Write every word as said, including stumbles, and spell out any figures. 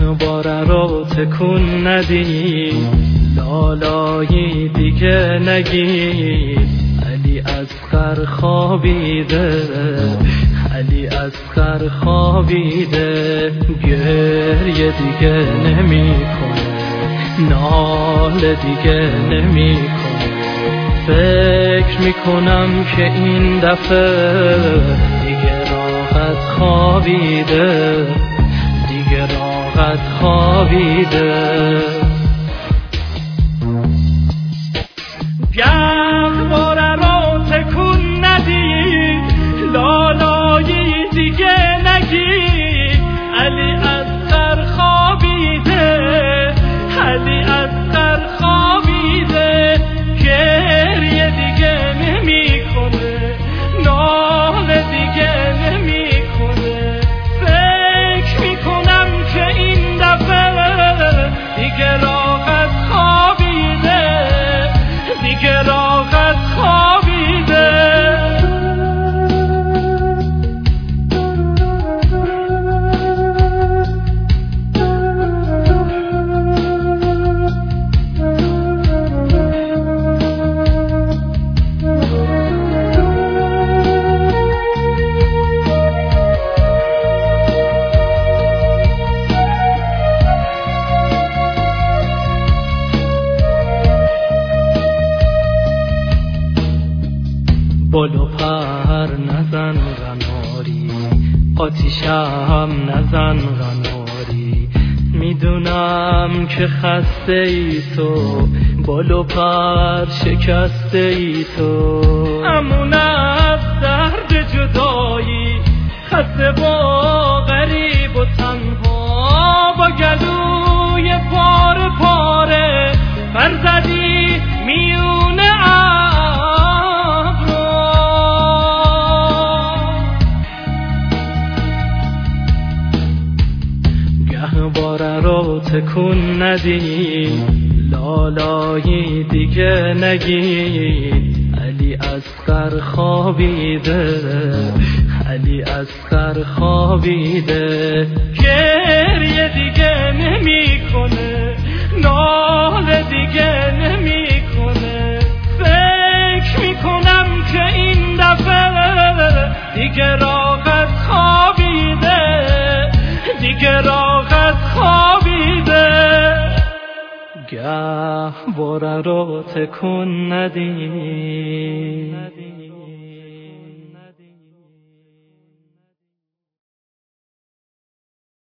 گهواره رو تکون ندی، لالایی دیگه نگی. علی اصغر خوابیده، علی اصغر خوابیده. گریه دیگه نمیکنه، ناله دیگه نمیکنه. فکر میکنم که این دفعه دیگه راحت خوابیده، دیگه راحت خوابیده. گهواره رو تکون ندی، لالایی دیگه نگی. علی اصغر خوابیده، علی اصغر خوابیده. گریه دیگه نمیکنه، ناله دیگه نمیکنه. فکر میکنم که این دفعه دیگه راحت خوابیده، دیگه راحت خوابیده. بال و پر نزن غناری، آتیشم نزن غناری. میدونم که خسته ای تو، بال و پر شکسته ای تو. امون از درد جدایی، خسته با غریب و تنها. با گلوی پاره پاره پر زدی میونه گهواره رو تکون ندی، لالایی دیگه نگی. علی اصغر خوابیده، علی اصغر خوابیده. گریه دیگه نمیکنه، ناله دیگه نمیکنه. فکر میکنم که این دفعه دیگه راحت خوابیده، دیگه راحت خوابیده. گهواره رو تکون ندی.